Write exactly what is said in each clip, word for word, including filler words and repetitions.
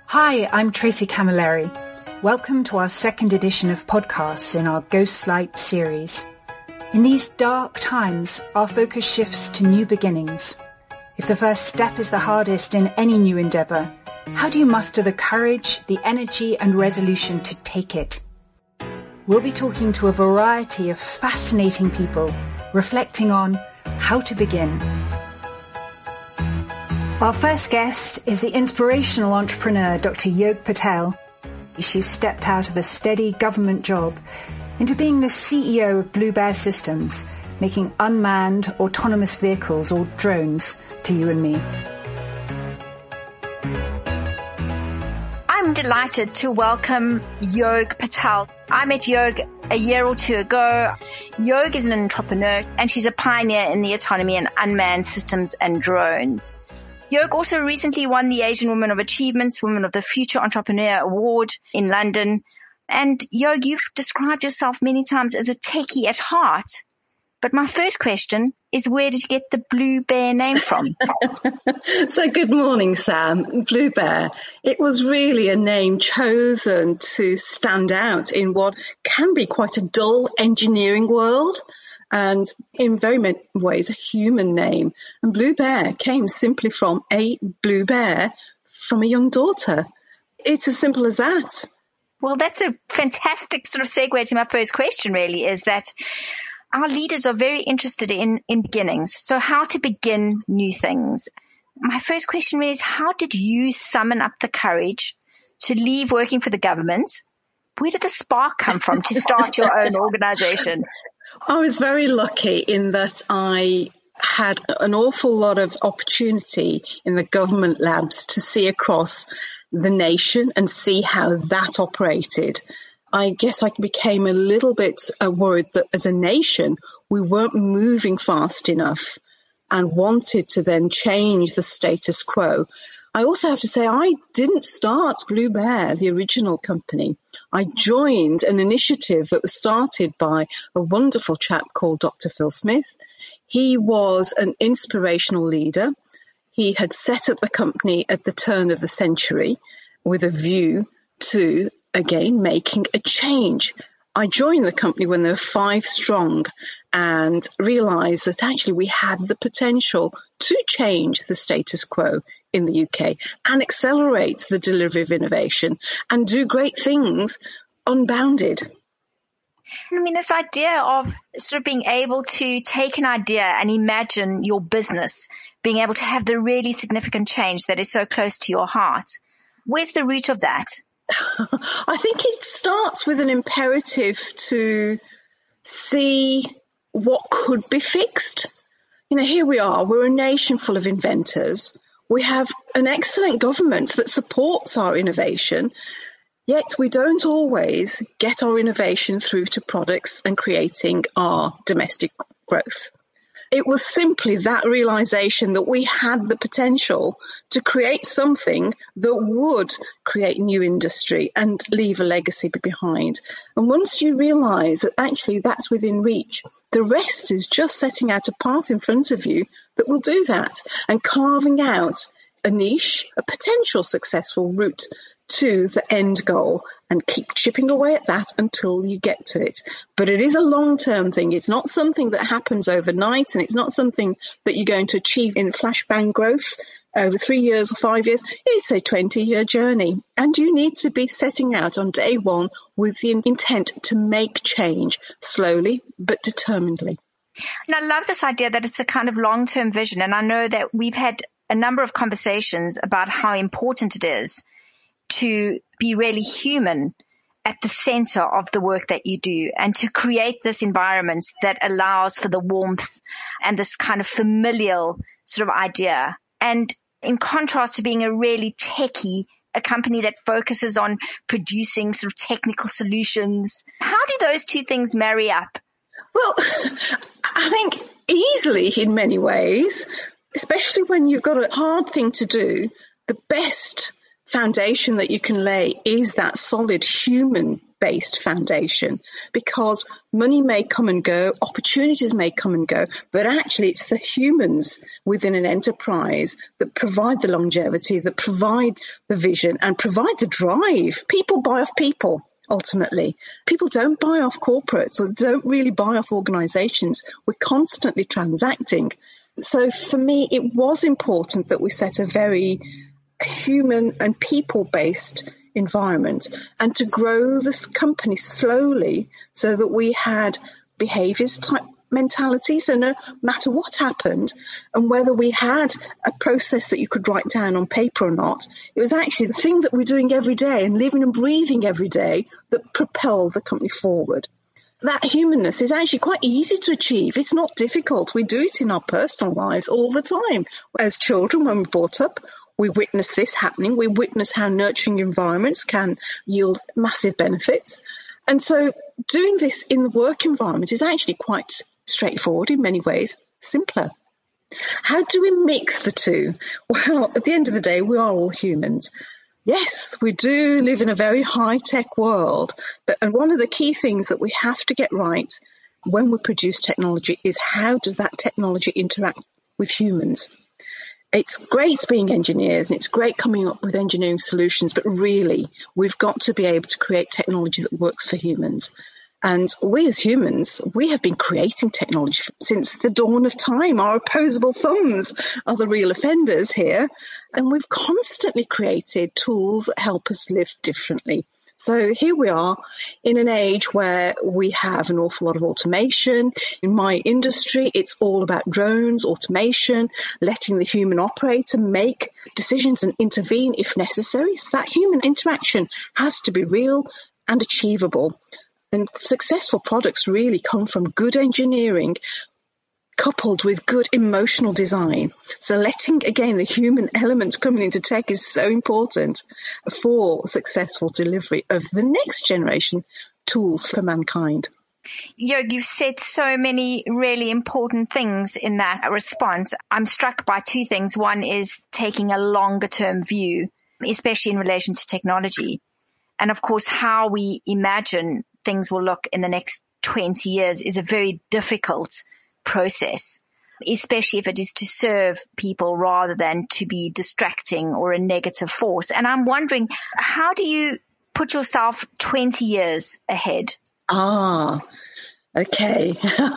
Hi, I'm Tracy Camilleri. Welcome to our second edition of podcasts in our Ghostlight series. In these dark times, our focus shifts to new beginnings. If the first step is the hardest in any new endeavour, how do you muster the courage, the energy and resolution to take it? We'll be talking to a variety of fascinating people, reflecting on how to begin. Our first guest is the inspirational entrepreneur, Doctor Yog Patel. She's stepped out of a steady government job into being the C E O of Blue Bear Systems, making unmanned autonomous vehicles or drones to you and me. I'm delighted to welcome Yog Patel. I met Yog a year or two ago. Yog is an entrepreneur and she's a pioneer in the autonomy and unmanned systems and drones. Yog also recently won the Asian Women of Achievements Women of the Future Entrepreneur Award in London. And Yog, you've described yourself many times as a techie at heart. But my first question is, where did you get the Blue Bear name from? So good morning, Sam. Blue Bear. It was really a name chosen to stand out in what can be quite a dull engineering world. And in very many ways, a human name. And Blue Bear came simply from a blue bear from a young daughter. It's as simple as that. Well, that's a fantastic sort of segue to my first question, really, is that our leaders are very interested in, in beginnings. So how to begin new things. My first question really is, how did you summon up the courage to leave working for the government? Where did the spark come from to start your own organization? I was very lucky in that I had an awful lot of opportunity in the government labs to see across the nation and see how that operated. I guess I became a little bit uh, worried that as a nation, we weren't moving fast enough and wanted to then change the status quo. I also have to say, I didn't start Blue Bear, the original company. I joined an initiative that was started by a wonderful chap called Doctor Phil Smith. He was an inspirational leader. He had set up the company at the turn of the century with a view to, again, making a change. I joined the company when there were five strong and realized that actually we had the potential to change the status quo in the U K and accelerate the delivery of innovation and do great things unbounded. I mean, this idea of sort of being able to take an idea and imagine your business being able to have the really significant change that is so close to your heart. Where's the root of that? I think it starts with an imperative to see what could be fixed. You know, here we are, we're a nation full of inventors. We have an excellent government that supports our innovation, yet we don't always get our innovation through to products and creating our domestic growth. It was simply that realization that we had the potential to create something that would create new industry and leave a legacy behind. And once you realize that actually that's within reach, the rest is just setting out a path in front of you that will do that and carving out a niche, a potential successful route to the end goal and keep chipping away at that until you get to it. But it is a long-term thing. It's not something that happens overnight, and it's not something that you're going to achieve in flashbang growth over three years or five years. It's a twenty-year journey, and you need to be setting out on day one with the intent to make change slowly but determinedly. And I love this idea that it's a kind of long-term vision, and I know that we've had a number of conversations about how important it is to be really human at the center of the work that you do and to create this environment that allows for the warmth and this kind of familial sort of idea. And in contrast to being a really techie, a company that focuses on producing sort of technical solutions, how do those two things marry up? Well, I think easily in many ways, especially when you've got a hard thing to do. The best foundation that you can lay is that solid human-based foundation, because money may come and go, opportunities may come and go, but actually it's the humans within an enterprise that provide the longevity, that provide the vision and provide the drive. People buy off people. Ultimately, people don't buy off corporates or don't really buy off organizations. We're constantly transacting. So for me, it was important that we set a very human and people-based environment and to grow this company slowly so that we had behaviors type mentality. So no matter what happened and whether we had a process that you could write down on paper or not, it was actually the thing that we're doing every day and living and breathing every day that propelled the company forward. That humanness is actually quite easy to achieve. It's not difficult. We do it in our personal lives all the time. As children, when we're brought up, we witness this happening. We witness how nurturing environments can yield massive benefits. And so doing this in the work environment is actually quite straightforward in many ways, simpler. How do we mix the two? Well, at the end of the day, we are all humans. Yes, we do live in a very high-tech world, but and one of the key things that we have to get right when we produce technology is how does that technology interact with humans? It's great being engineers and it's great coming up with engineering solutions, but really we've got to be able to create technology that works for humans. And we as humans, we have been creating technology since the dawn of time. Our opposable thumbs are the real offenders here. And we've constantly created tools that help us live differently. So here we are in an age where we have an awful lot of automation. In my industry, it's all about drones, automation, letting the human operator make decisions and intervene if necessary. So that human interaction has to be real and achievable. And successful products really come from good engineering coupled with good emotional design. So letting, again, the human element coming into tech is so important for successful delivery of the next generation tools for mankind. You know, you've said so many really important things in that response. I'm struck by two things. One is taking a longer term view, especially in relation to technology. And of course, how we imagine things will look in the next twenty years is a very difficult process, especially if it is to serve people rather than to be distracting or a negative force. And I'm wondering, how do you put yourself twenty years ahead? Ah, okay.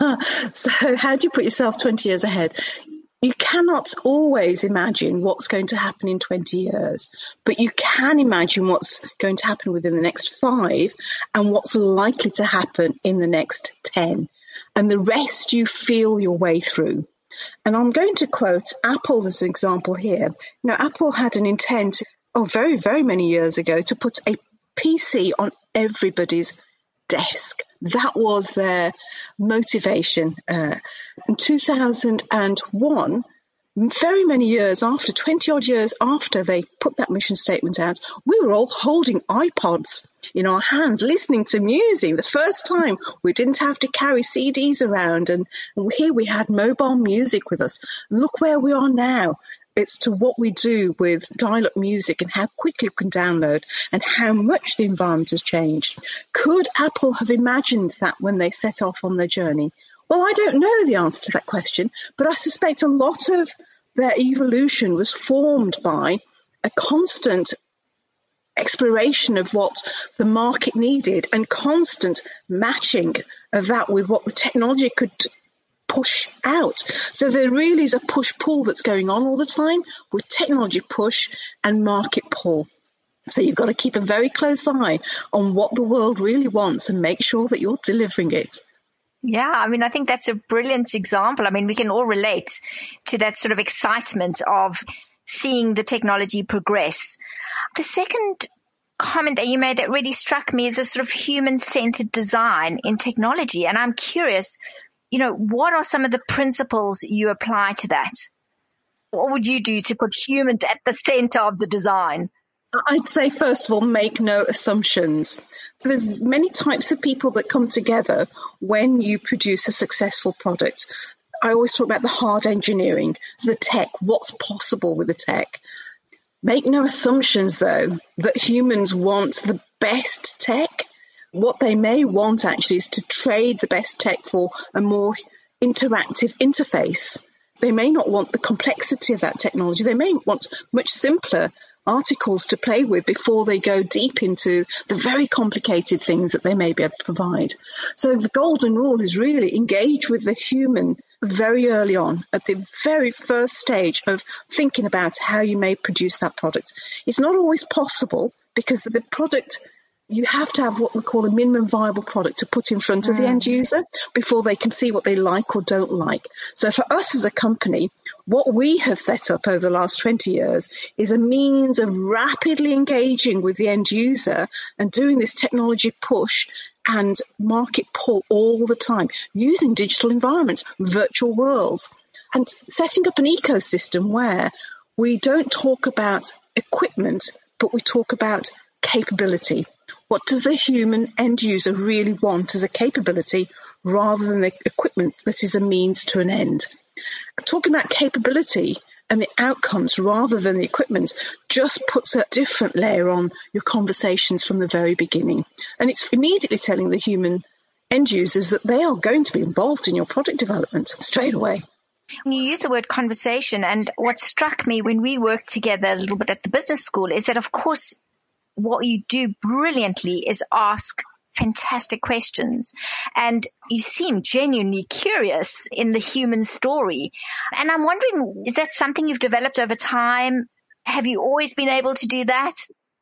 So how do you put yourself twenty years ahead? You cannot always imagine what's going to happen in twenty years, but you can imagine what's going to happen within the next five and what's likely to happen in the next ten. And the rest you feel your way through. And I'm going to quote Apple as an example here. Now, Apple had an intent, oh, very, very many years ago to put a P C on everybody's desk. That was their motivation. Uh, in two thousand one, very many years after, twenty odd years after they put that mission statement out, we were all holding iPods in our hands, listening to music. The first time we didn't have to carry C Ds around, and, and here we had mobile music with us. Look where we are now. It's to what we do with dial-up music and how quickly we can download and how much the environment has changed. Could Apple have imagined that when they set off on their journey? Well, I don't know the answer to that question, but I suspect a lot of their evolution was formed by a constant exploration of what the market needed and constant matching of that with what the technology could push out. So there really is a push-pull that's going on all the time with technology push and market pull. So you've got to keep a very close eye on what the world really wants and make sure that you're delivering it. Yeah, I mean, I think that's a brilliant example. I mean, we can all relate to that sort of excitement of seeing the technology progress. The second comment that you made that really struck me is a sort of human-centered design in technology. And I'm curious, you know, what are some of the principles you apply to that? What would you do to put humans at the center of the design? I'd say, first of all, make no assumptions. There's many types of people that come together when you produce a successful product. I always talk about the hard engineering, the tech, what's possible with the tech. Make no assumptions, though, that humans want the best tech. What they may want actually is to trade the best tech for a more interactive interface. They may not want the complexity of that technology. They may want much simpler articles to play with before they go deep into the very complicated things that they may be able to provide. So the golden rule is really engage with the human very early on, at the very first stage of thinking about how you may produce that product. It's not always possible because the product, you have to have what we call a minimum viable product to put in front of mm. the end user before they can see what they like or don't like. So for us as a company, what we have set up over the last twenty years is a means of rapidly engaging with the end user and doing this technology push and market pull all the time, using digital environments, virtual worlds, and setting up an ecosystem where we don't talk about equipment, but we talk about capability. What does the human end user really want as a capability rather than the equipment that is a means to an end? Talking about capability and the outcomes rather than the equipment just puts a different layer on your conversations from the very beginning. And it's immediately telling the human end users that they are going to be involved in your product development straight away. You use the word conversation, and what struck me when we worked together a little bit at the business school is that, of course, what you do brilliantly is ask fantastic questions, and you seem genuinely curious in the human story. And I'm wondering, is that something you've developed over time? Have you always been able to do that?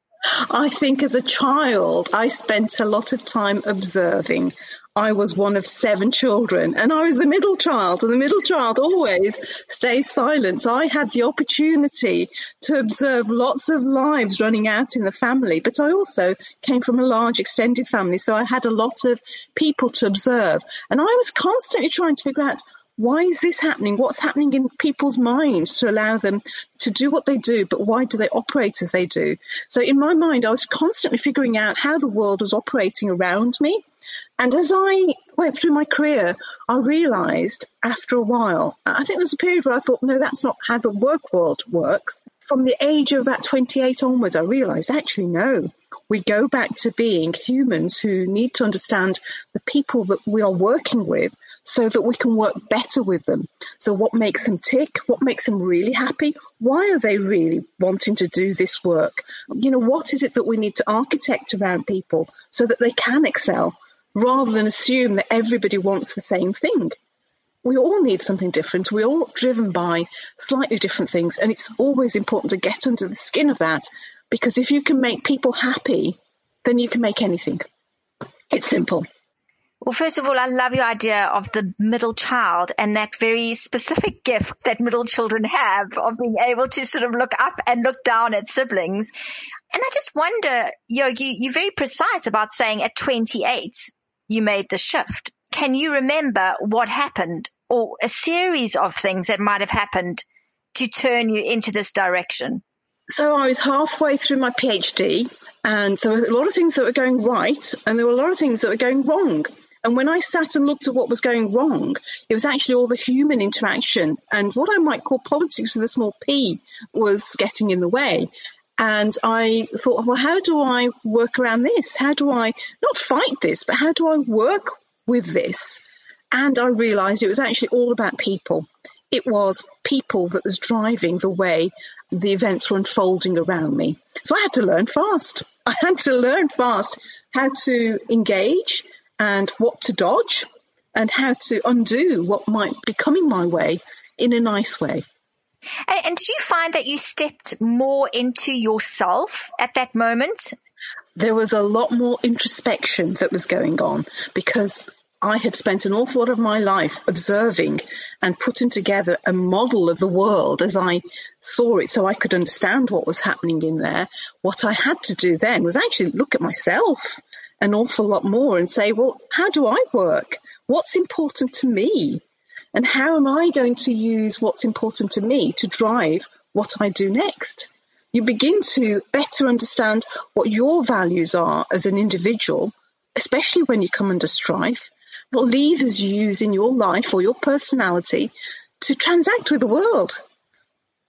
I think as a child, I spent a lot of time observing. I was one of seven children, and I was the middle child, and the middle child always stays silent. So I had the opportunity to observe lots of lives running out in the family, but I also came from a large extended family, so I had a lot of people to observe. And I was constantly trying to figure out, why is this happening? What's happening in people's minds to allow them to do what they do, but why do they operate as they do? So in my mind, I was constantly figuring out how the world was operating around me. And as I went through my career, I realized after a while, I think there was a period where I thought, no, that's not how the work world works. From the age of about twenty-eight onwards, I realized, actually, no. We go back to being humans who need to understand the people that we are working with so that we can work better with them. So what makes them tick? What makes them really happy? Why are they really wanting to do this work? You know, what is it that we need to architect around people so that they can excel, rather than assume that everybody wants the same thing? We all need something different. We're all driven by slightly different things, and it's always important to get under the skin of that, because if you can make people happy, then you can make anything. It's simple. Well, first of all, I love your idea of the middle child and that very specific gift that middle children have of being able to sort of look up and look down at siblings. And I just wonder, you know, you, you're very precise about saying at twenty-eight, you made the shift. Can you remember what happened, or a series of things that might have happened to turn you into this direction? So I was halfway through my PhD, and there were a lot of things that were going right, and there were a lot of things that were going wrong. And when I sat and looked at what was going wrong, it was actually all the human interaction, and what I might call politics with a small p was getting in the way. And I thought, well, how do I work around this? How do I not fight this, but how do I work with this? And I realized it was actually all about people. It was people that was driving the way the events were unfolding around me. So I had to learn fast. I had to learn fast how to engage and what to dodge and how to undo what might be coming my way in a nice way. And, and did you find that you stepped more into yourself at that moment? There was a lot more introspection that was going on, because I had spent an awful lot of my life observing and putting together a model of the world as I saw it so I could understand what was happening in there. What I had to do then was actually look at myself an awful lot more and say, well, how do I work? What's important to me? And how am I going to use what's important to me to drive what I do next? You begin to better understand what your values are as an individual, especially when you come under strife, what levers you use in your life or your personality to transact with the world.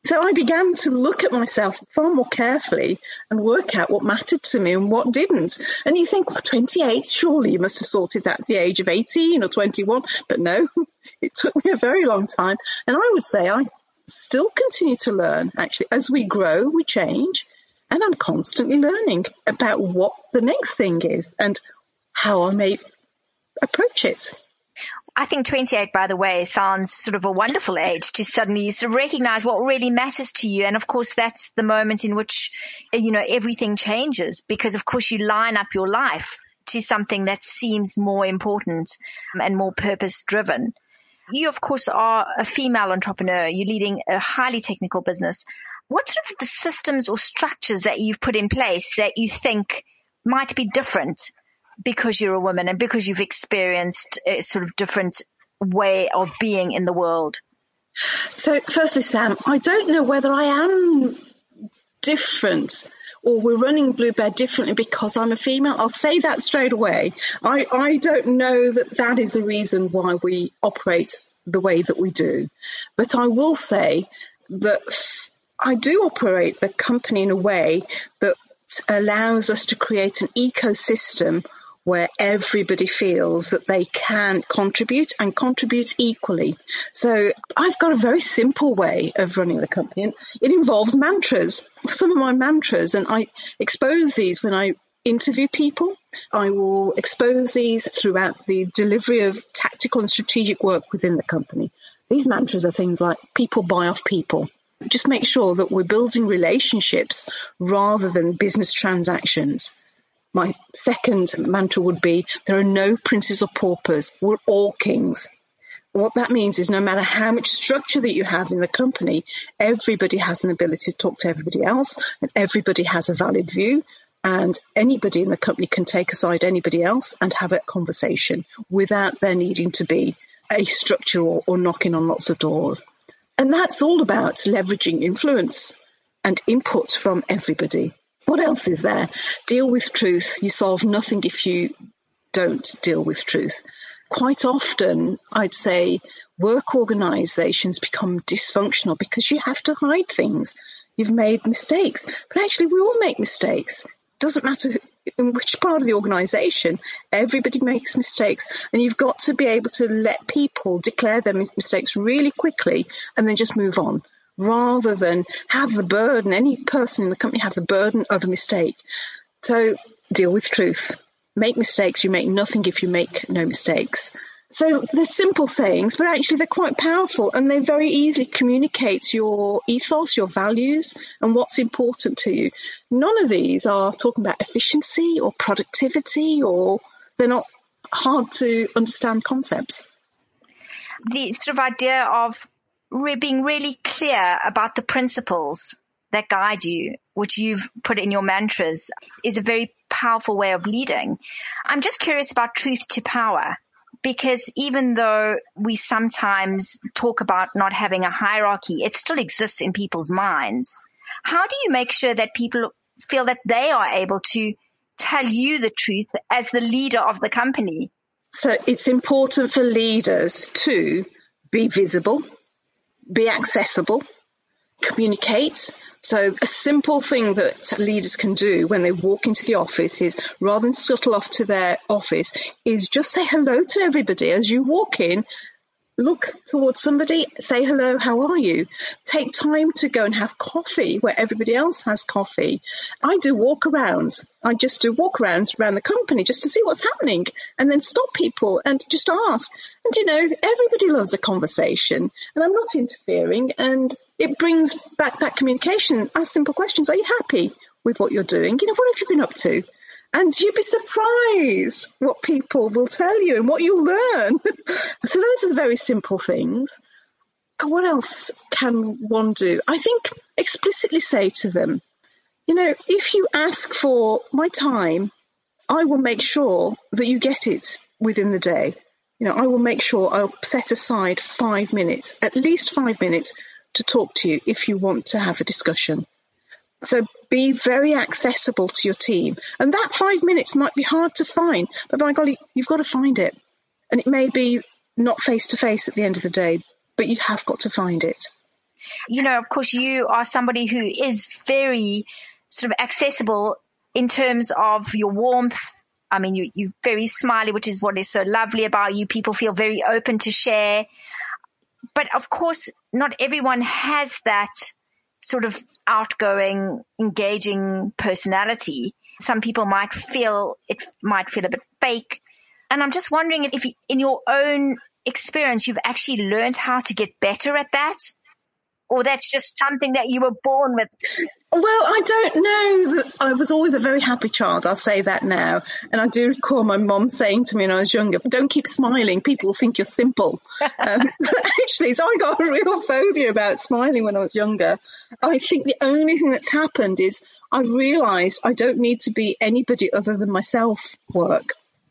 So I began to look at myself far more carefully and work out what mattered to me and what didn't. And you think, well, twenty-eight, surely you must have sorted that at the age of eighteen or twenty-one. But no, it took me a very long time. And I would say I still continue to learn. Actually, as we grow, we change. And I'm constantly learning about what the next thing is and how I may approach it. I think twenty-eight, by the way, sounds sort of a wonderful age to suddenly sort of recognize what really matters to you. And of course, that's the moment in which, you know, everything changes because, of course, you line up your life to something that seems more important and more purpose driven. You, of course, are a female entrepreneur. You're leading a highly technical business. What sort of the systems or structures that you've put in place that you think might be different because you're a woman and because you've experienced a sort of different way of being in the world? So firstly, Sam, I don't know whether I am different or we're running Blue Bear differently because I'm a female. I'll say that straight away. I, I don't know that that is the reason why we operate the way that we do. But I will say that I do operate the company in a way that allows us to create an ecosystem where everybody feels that they can contribute and contribute equally. So I've got a very simple way of running the company, and it involves mantras, some of my mantras, and I expose these when I interview people. I will expose these throughout the delivery of tactical and strategic work within the company. These mantras are things like people buy off people. Just make sure that we're building relationships rather than business transactions. My second mantra would be, there are no princes or paupers. We're all kings. What that means is no matter how much structure that you have in the company, everybody has an ability to talk to everybody else, and everybody has a valid view, and anybody in the company can take aside anybody else and have a conversation without there needing to be a structure or, or knocking on lots of doors. And that's all about leveraging influence and input from everybody. What else is there? Deal with truth. You solve nothing if you don't deal with truth. Quite often, I'd say work organisations become dysfunctional because you have to hide things. You've made mistakes. But actually, we all make mistakes. It doesn't matter in which part of the organisation, everybody makes mistakes. And you've got to be able to let people declare their mistakes really quickly and then just move on, rather than have the burden, any person in the company have the burden of a mistake. So deal with truth. Make mistakes. You make nothing if you make no mistakes. So they're simple sayings, but actually they're quite powerful, and they very easily communicate your ethos, your values, and what's important to you. None of these are talking about efficiency or productivity, or they're not hard to understand concepts. The sort of idea of re- being really clear about the principles that guide you, which you've put in your mantras, is a very powerful way of leading. I'm just curious about truth to power. Because even though we sometimes talk about not having a hierarchy, it still exists in people's minds. How do you make sure that people feel that they are able to tell you the truth as the leader of the company? So it's important for leaders to be visible, be accessible, communicate. So a simple thing that leaders can do when they walk into the office is, rather than scuttle off to their office, is just say hello to everybody. As you walk in, look towards somebody, say hello, how are you? Take time to go and have coffee where everybody else has coffee. I do walk-arounds. I just do walk-arounds around the company just to see what's happening, and then stop people and just ask. And, you know, everybody loves a conversation, and I'm not interfering, and it brings back that communication. Ask simple questions. Are you happy with what you're doing? You know, what have you been up to? And you'd be surprised what people will tell you and what you'll learn. So those are the very simple things. And what else can one do? I think explicitly say to them, you know, if you ask for my time, I will make sure that you get it within the day. You know, I will make sure I'll set aside five minutes, at least five minutes, to talk to you if you want to have a discussion. So be very accessible to your team. And that five minutes might be hard to find, but by golly, you've got to find it. And it may be not face to face at the end of the day, but you have got to find it. You know, of course, you are somebody who is very sort of accessible in terms of your warmth. I mean, you, you're very smiley, which is what is so lovely about you. People feel very open to share. But of course, not everyone has that sort of outgoing, engaging personality. Some people might feel, it might feel a bit fake. And I'm just wondering if, if in your own experience, you've actually learned how to get better at that, or that's just something that you were born with. Well, I don't know. That I was always a very happy child. I'll say that now. And I do recall my mum saying to me when I was younger, don't keep smiling. People will think you're simple. um, actually, so I got a real phobia about smiling when I was younger. I think the only thing that's happened is I realised I don't need to be anybody other than myself work.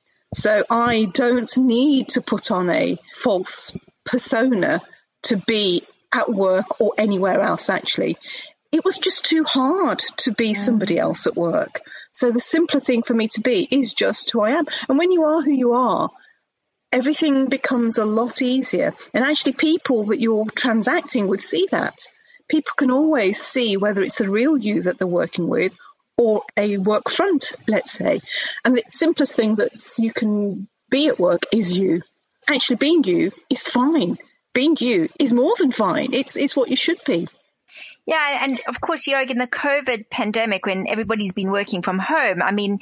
So I don't need to put on a false persona to be at work or anywhere else, actually. It was just too hard to be somebody else at work. So the simpler thing for me to be is just who I am. And when you are who you are, everything becomes a lot easier. And actually people that you're transacting with see that. People can always see whether it's the real you that they're working with or a work front, let's say. And the simplest thing that you can be at work is you. Actually being you is fine. Being you is more than fine. It's it's what you should be. Yeah, and of course, Jörg, in the COVID pandemic, when everybody's been working from home, I mean,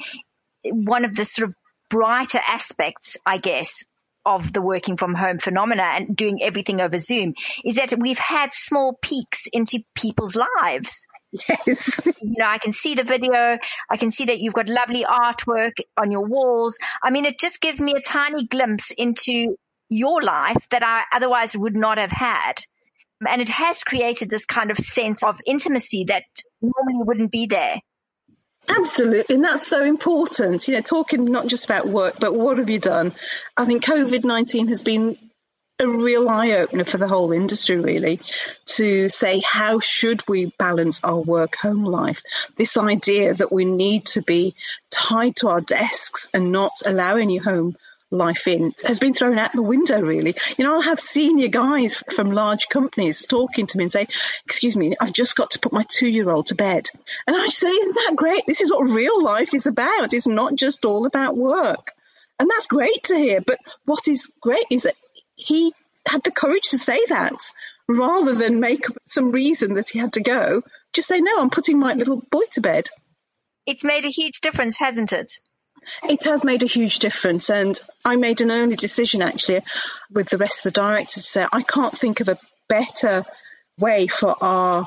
one of the sort of brighter aspects, I guess, of the working from home phenomena and doing everything over Zoom is that we've had small peeks into people's lives. Yes. You know, I can see the video. I can see that you've got lovely artwork on your walls. I mean, it just gives me a tiny glimpse into your life that I otherwise would not have had. And it has created this kind of sense of intimacy that normally wouldn't be there. Absolutely. And that's so important. You know, talking not just about work, but what have you done? I think COVID nineteen has been a real eye-opener for the whole industry, really, to say how should we balance our work-home life? This idea that we need to be tied to our desks and not allow any home life in has been thrown out the window, really. You know, I'll have senior guys from large companies talking to me and say, excuse me, I've just got to put my two-year-old to bed. And I say, isn't that great? This is what real life is about. It's not just all about work. And that's great to hear. But what is great is that he had the courage to say that rather than make some reason that he had to go. Just say, no, I'm putting my little boy to bed. It's made a huge difference, hasn't it? It has made a huge difference, and I made an early decision actually with the rest of the directors to say I can't think of a better way for our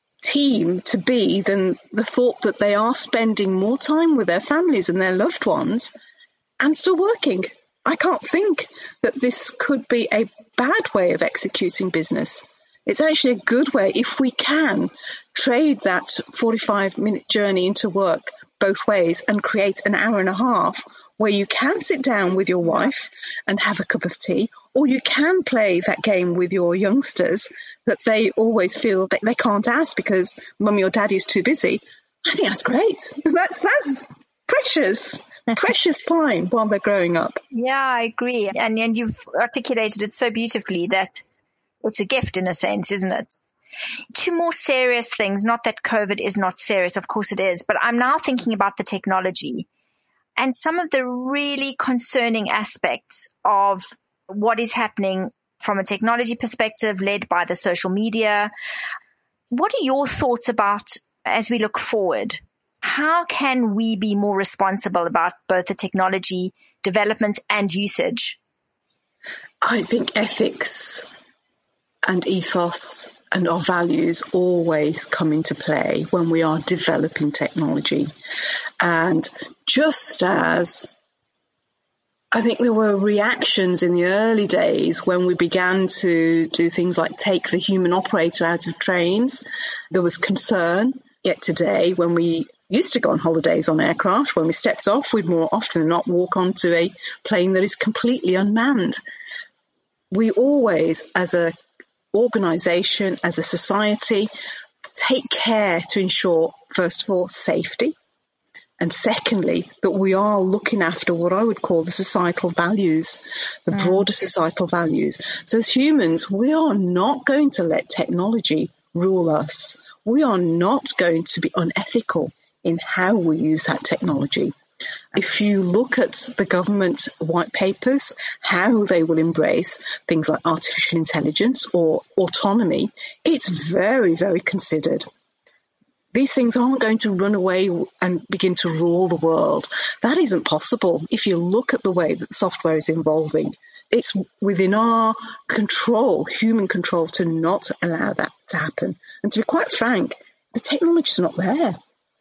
team to be than the thought that they are spending more time with their families and their loved ones and still working. I can't think that this could be a bad way of executing business. It's actually a good way if we can trade that forty-five minute journey into work both ways and create an hour and a half where you can sit down with your wife and have a cup of tea, or you can play that game with your youngsters that they always feel that they can't ask because mummy or daddy is too busy. I think that's great. That's, that's precious, precious time while they're growing up. Yeah, I agree. And, and you've articulated it so beautifully that it's a gift in a sense, isn't it? Two more serious things, not that COVID is not serious, of course it is, but I'm now thinking about the technology and some of the really concerning aspects of what is happening from a technology perspective led by the social media. What are your thoughts about as we look forward? How can we be more responsible about both the technology development and usage? I think ethics and ethos and our values always come into play when we are developing technology. And just as I think there were reactions in the early days when we began to do things like take the human operator out of trains, there was concern. Yet today, when we used to go on holidays on aircraft, when we stepped off, we'd more often than not walk onto a plane that is completely unmanned. We always, as a organisation, as a society, take care to ensure, first of all, safety, And secondly, that we are looking after what I would call the societal values, the mm. broader societal values. So as humans, we are not going to let technology rule us. We are not going to be unethical in how we use that technology. If you look at the government white papers, how they will embrace things like artificial intelligence or autonomy, it's very, very considered. These things aren't going to run away and begin to rule the world. That isn't possible. If you look at the way that software is evolving, it's within our control, human control, to not allow that to happen. And to be quite frank, the technology is not there.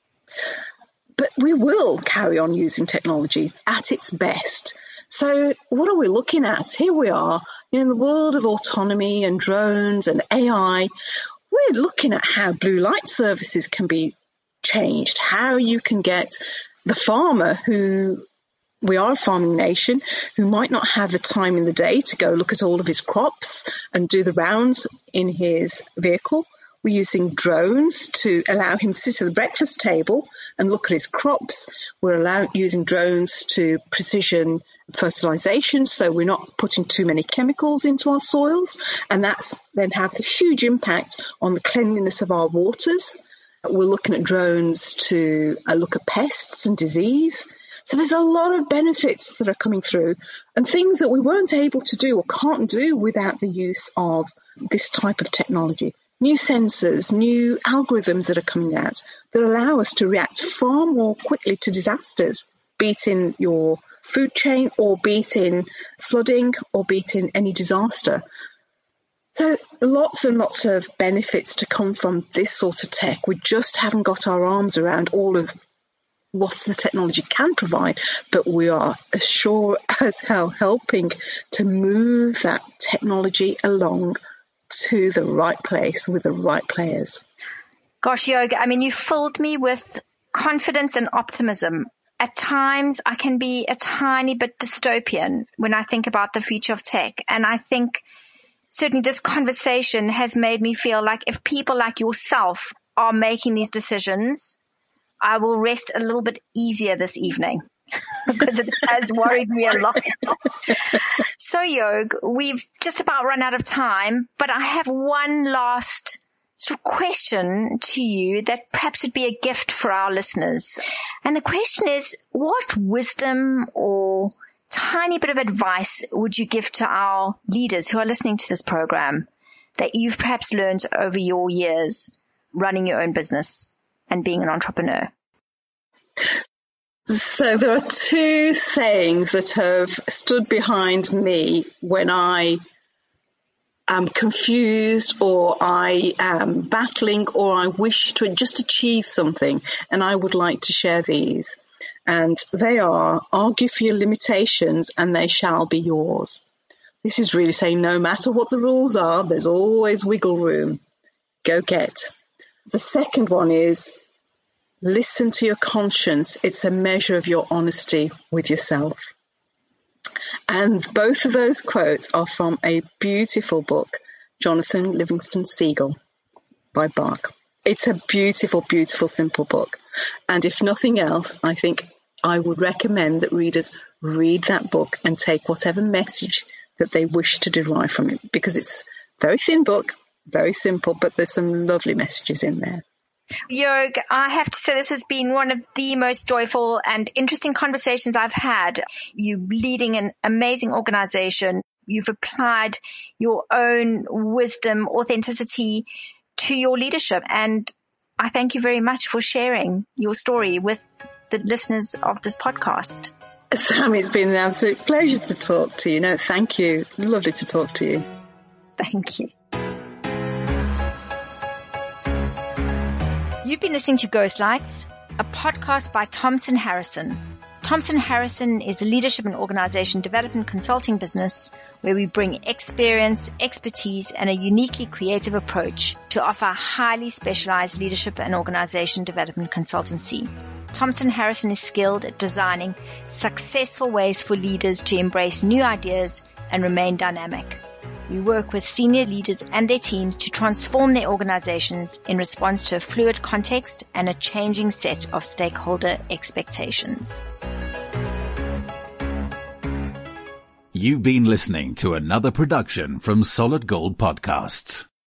But we will carry on using technology at its best. So what are we looking at? Here we are in the world of autonomy and drones and A I. We're looking at how blue light services can be changed, how you can get the farmer who, we are a farming nation, who might not have the time in the day to go look at all of his crops and do the rounds in his vehicle. We're using drones to allow him to sit at the breakfast table and look at his crops. We're allowing, using drones to precision fertilization, so we're not putting too many chemicals into our soils, and that's then have a huge impact on the cleanliness of our waters. We're looking at drones to uh, look at pests and disease. So there's a lot of benefits that are coming through, and things that we weren't able to do or can't do without the use of this type of technology. New sensors, new algorithms that are coming out that allow us to react far more quickly to disasters, be it in your food chain or be it in flooding or be it in any disaster. So lots and lots of benefits to come from this sort of tech. We just haven't got our arms around all of what the technology can provide, but we are as sure as hell helping to move that technology along to the right place with the right players. Gosh, Yoga, I mean, you filled me with confidence and optimism. At times, I can be a tiny bit dystopian when I think about the future of tech. And I think certainly this conversation has made me feel like if people like yourself are making these decisions, I will rest a little bit easier this evening. Because it has worried me a lot. So, Yog, we've just about run out of time, but I have one last sort of question to you that perhaps would be a gift for our listeners. And the question is, what wisdom or tiny bit of advice would you give to our leaders who are listening to this program that you've perhaps learned over your years running your own business and being an entrepreneur? So there are two sayings that have stood behind me when I am confused or I am battling or I wish to just achieve something, and I would like to share these. And they are, argue for your limitations and they shall be yours. This is really saying no matter what the rules are, there's always wiggle room. Go get. The second one is, listen to your conscience. It's a measure of your honesty with yourself. And both of those quotes are from a beautiful book, Jonathan Livingston Seagull by Bach. It's a beautiful, beautiful, simple book. And if nothing else, I think I would recommend that readers read that book and take whatever message that they wish to derive from it, because it's a very thin book, very simple, but there's some lovely messages in there. Jörg, I have to say this has been one of the most joyful and interesting conversations I've had. You leading an amazing organization. You've applied your own wisdom, authenticity to your leadership. And I thank you very much for sharing your story with the listeners of this podcast. Sam, it's been an absolute pleasure to talk to you. No, thank you. Lovely to talk to you. Thank you. You've been listening to Ghost Lights, a podcast by Thompson Harrison. Thompson Harrison is a leadership and organization development consulting business where we bring experience, expertise, and a uniquely creative approach to offer highly specialized leadership and organization development consultancy. Thompson Harrison is skilled at designing successful ways for leaders to embrace new ideas and remain dynamic. we work with senior leaders and their teams to transform their organizations in response to a fluid context and a changing set of stakeholder expectations. You've been listening to another production from Solid Gold Podcasts.